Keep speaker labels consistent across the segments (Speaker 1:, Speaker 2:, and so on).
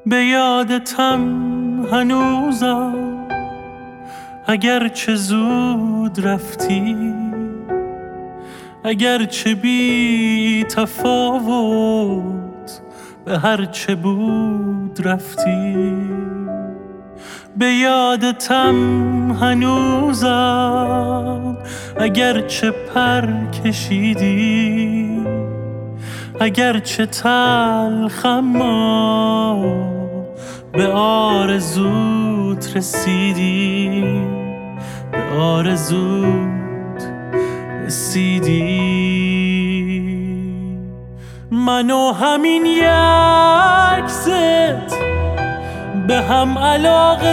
Speaker 1: به یادتم هنوزم، اگرچه زود رفتی، اگرچه بی تفاوت به هرچه بود رفتی. به یادتم هنوزم، اگرچه پر کشیدی، اگرچه تلخم، اما به آرزوت رسیدی، به آرزوت رسیدی. من و همین یکست به هم علاقه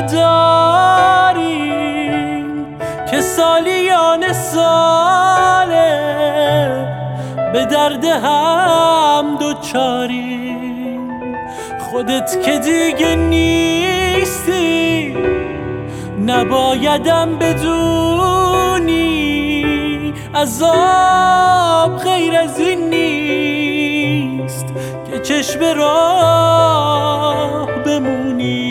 Speaker 1: داریم که سالیان ساله به درد هم دوچاریم. خودت که دیگه نیستی، نبایدم بدونی عذاب غیر از این نیست که چشم راه بمونی.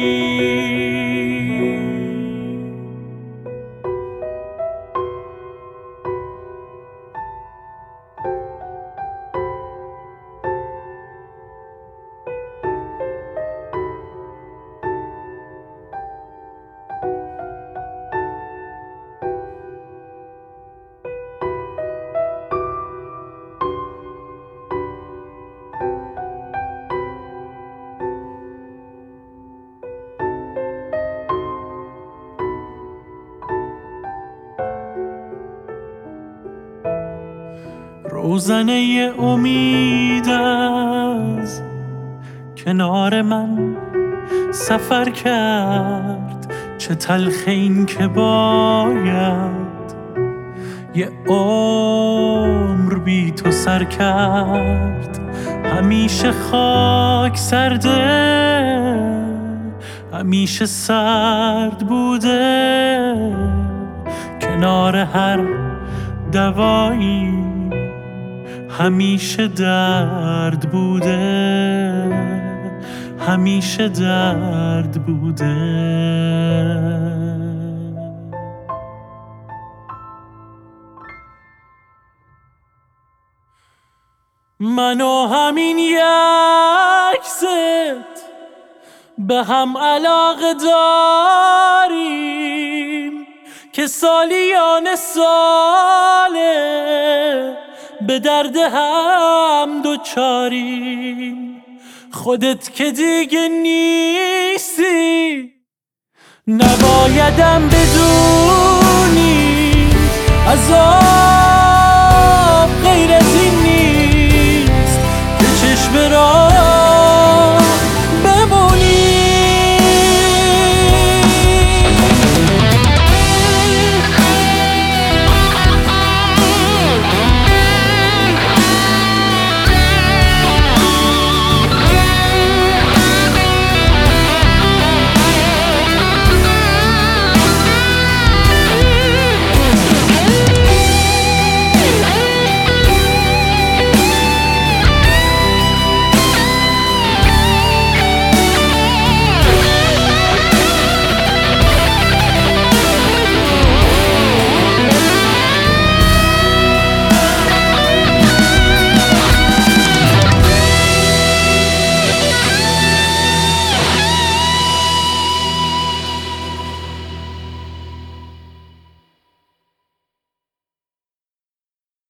Speaker 1: روزنه امید از کنار من سفر کرد، چه تلخ این که باید یه عمر بی تو سر کرد. همیشه خاک سرده، همیشه سرد بوده، کنار هر دوایی همیشه درد بوده، همیشه درد بوده. من و همین یکست به هم علاقه داریم که سالیان ساله به درد هم دوچاریم. خودت که دیگه نیستی، نبایدم بدونی عذاب غیر از این نیست